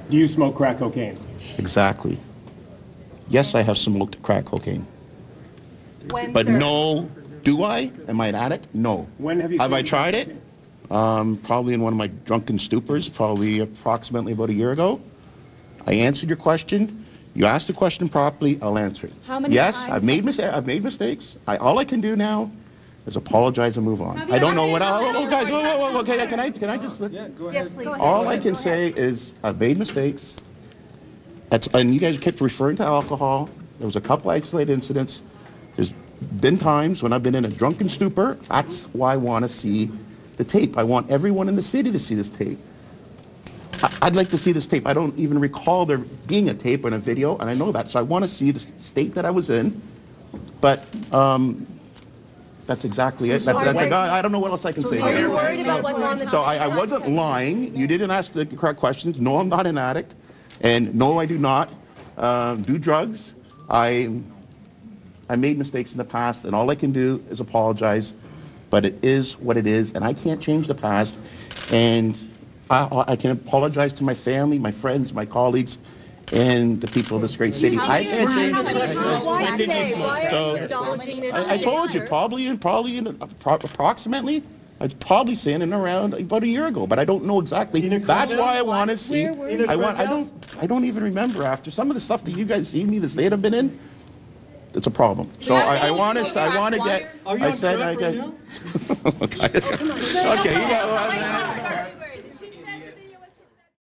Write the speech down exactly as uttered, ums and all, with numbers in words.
Do you smoke crack cocaine? Exactly. Yes, I have smoked crack cocaine. When, But sir? no, do I? Am I an addict? No. When have you Have I smoked tried crack it? Um, probably in one of my drunken stupors, probably approximately about a year ago. I answered your question. You asked the question properly, I'll answer it. How many yes, times I've made mis- I've made mistakes. I, all I can do now is apologize and move on. I don't know what else. Oh, guys, whoa, whoa, whoa, okay, can I, can I just? Yes, please. All I can say is I've made mistakes. That's, and you guys kept referring to alcohol. There was a couple isolated incidents. There's been times when I've been in a drunken stupor. That's why I want to see the tape. I want everyone in the city to see this tape. I, I'd like to see this tape. I don't even recall there being a tape and a video, and I know that. So I want to see the state that I was in. But um, that's exactly it. That's, that's a, I don't know what else I can say. Are you worried about what's on the So I, I wasn't lying. You didn't ask the correct questions. No, I'm not an addict. And no, I do not uh, do drugs. I, I made mistakes in the past, and all I can do is apologize. But it is what it is, and I can't change the past. And I, I can apologize to my family, my friends, my colleagues, and the people of this great city. I can't change it. Why today? Why are So, you acknowledging this? I, I told you, probably in probably in appro- approximately, I'd probably say in around about a year ago, but I don't know exactly. That's why I want to see. I want. I don't. I don't even remember after some of the stuff that you guys see me, the state I've been in. It's a problem. So I, I want to. I want to get. Are you I on said I crack right get. now? Okay, you got.